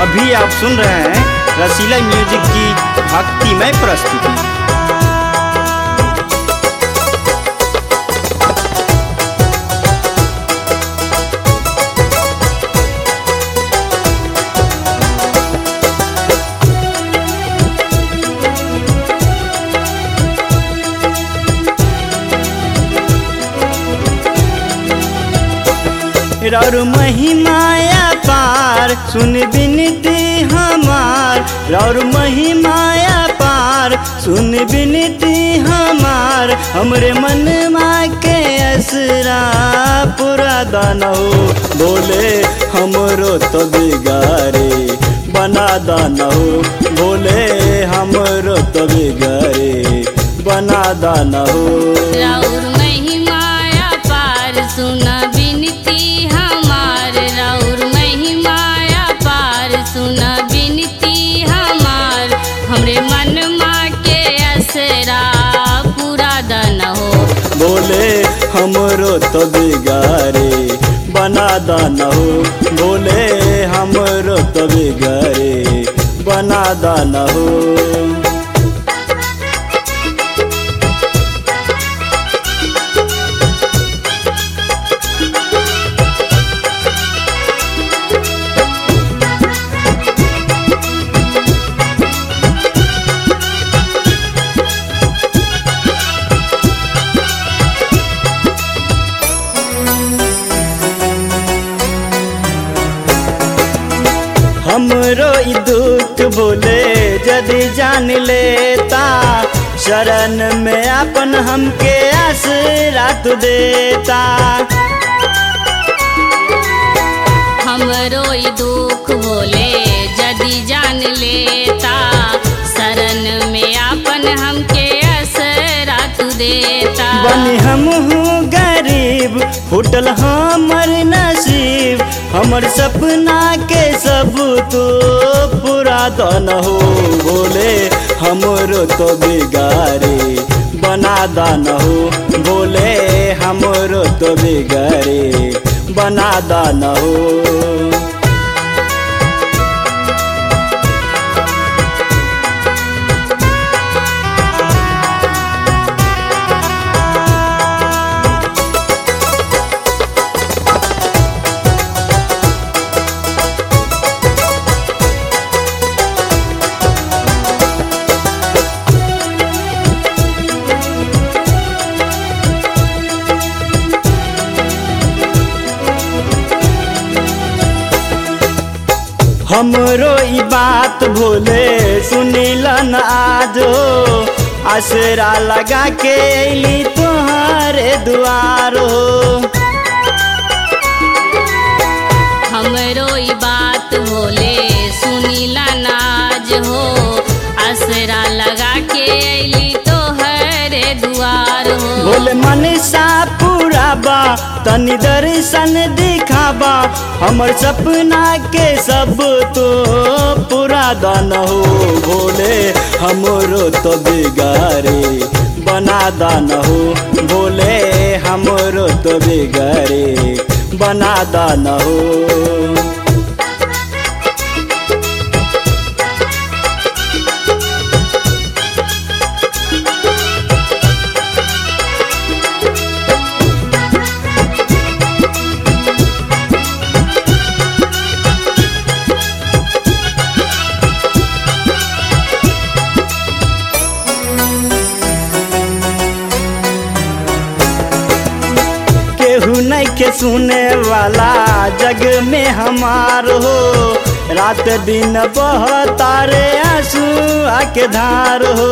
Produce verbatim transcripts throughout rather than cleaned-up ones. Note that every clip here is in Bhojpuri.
अभी आप सुन रहे हैं रसीला म्यूजिक की भक्तिमय प्रस्तुति। रौर महिमाया पार सुन बिनती हमार, रौर महिमाया पार सुन बिनती हमार, हमरे मन माँ के असरा पूरा दानो बोले हमरो तो बिगारे बना दानो बोले हमरो तो बिगारे बना दानो। रौर महिमाया पार सुन बिनती हमार, रौर महिमाया पार सुन बिनती हमार, हमरे मन माँ के असरा पूरा दाना हो बोले हमरो तो बिगारे बना दाना हो बोले हमरो तो बिगारे बना दाना हो। हमरो ई दुख बोले यदि जान लेता, शरण में अपन हमके आसरा तू देता। हमरो ई दुख बोले यदि जान लेता, शरण में अपन हमके असरा तू देता। बनी हमहू गरीब फुटल हमर नसीब, हमर सपना के सब तो पूरा दान हो बोले हमरो तो बिगारे बना दान हो बोले हमरो तो बिगारे बना दान हो। हमरो ई बात भोले सुनिलन आजो, आसरा लगा के अली तुम्हारे दुआरो। हमरो ई बात भोले सुनिला नाज हो, आसरा लगा के अली तोहरे दुआर हो। बोले मनसा पूरा बा तनी दर्शन दिखाबा, हमर सपना के सब तो पूरा दान हो बोले हमरो तो बिगारे बना दान हो बोले हमरो तो बिगारे बना दान हो। केहू नहीं के सुने वाला जग में हमार हो, रात दिन बहतारे आंसू आके धार हो।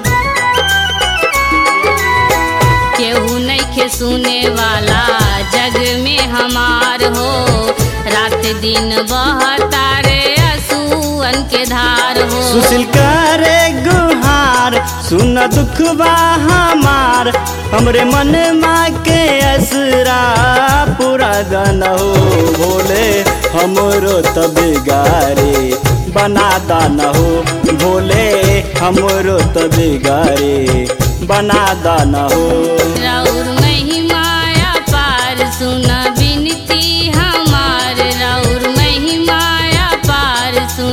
केहू नहीं के सुने वाला जग में हमार हो, रात दिन बहतारे आंसुअन के धार हो। सुशील करे गुहार सुन दुख बा हमार, हमरे मन माँ के असरा पूरा दान हो बोले हमरो तो बिगारे बना दान हो बोले हमरो तो बिगारे बना दान हो। रौर महिमाया पार सुन बिनती हमार, रौर महिमाया पार सुन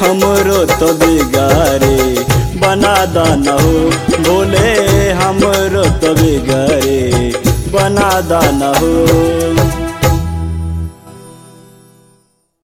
हमरो तो बिगारे बना दाना हो, भोले हमरो तो बिगारे बना दाना हो।